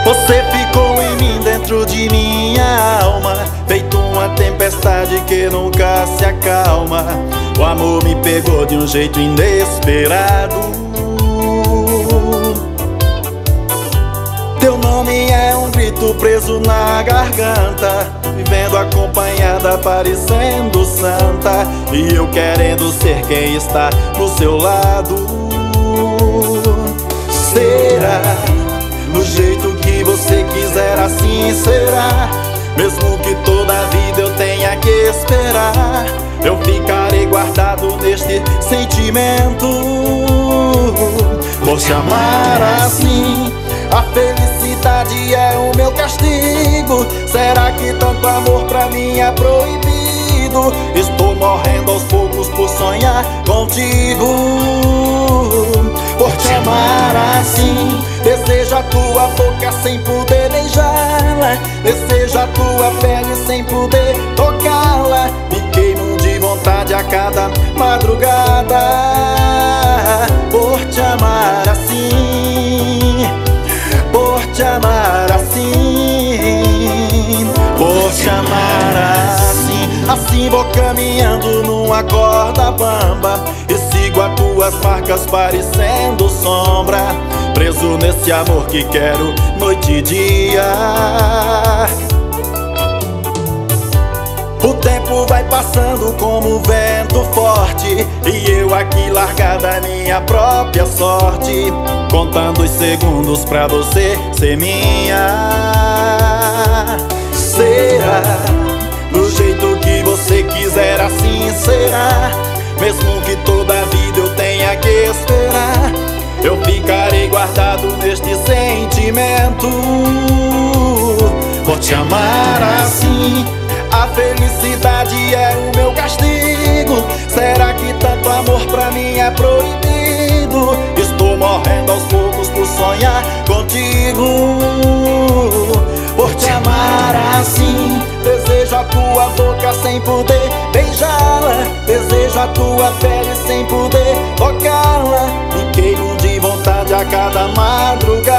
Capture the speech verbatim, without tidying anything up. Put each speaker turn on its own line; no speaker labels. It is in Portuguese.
Você ficou em mim, dentro de minha alma, feito uma tempestade que nunca se acalma. O amor me pegou de um jeito inesperado. Teu nome é um grito preso na garganta, vivendo acompanhada, parecendo santa, e eu querendo ser quem está do seu lado. Será do jeito que você quiser, assim será. Mesmo que toda a vida eu tenha que esperar, eu ficarei guardado neste sentimento. Por te amar assim, a felicidade é o meu castigo. Será que tanto amor pra mim é proibido? Estou morrendo aos poucos por sonhar contigo. Por te amar assim, desejo a tua boca sem poder beijá-la, desejo a tua pele sem poder tocá-la. Me queimo de vontade a cada madrugada. Por te amar assim, por te amar assim, por te amar assim. Assim vou caminhando numa corda bamba e sigo as tuas marcas parecendo sombra, preso nesse amor que quero noite e dia. O tempo vai passando como vento forte, e eu aqui largada minha própria sorte, contando os segundos pra você ser minha. Será do jeito que você quiser, assim será. Mesmo que toda a vida eu tenha que esperar, eu ficarei guardado neste sentimento. Por te amar assim, a felicidade é o meu castigo. Será que tanto amor pra mim é proibido? Estou morrendo aos poucos por sonhar contigo. Por te amar assim, desejo a tua boca sem poder beijá-la, desejo a tua pele sem poder tocá-la. Me queimo de vontade a cada madrugada.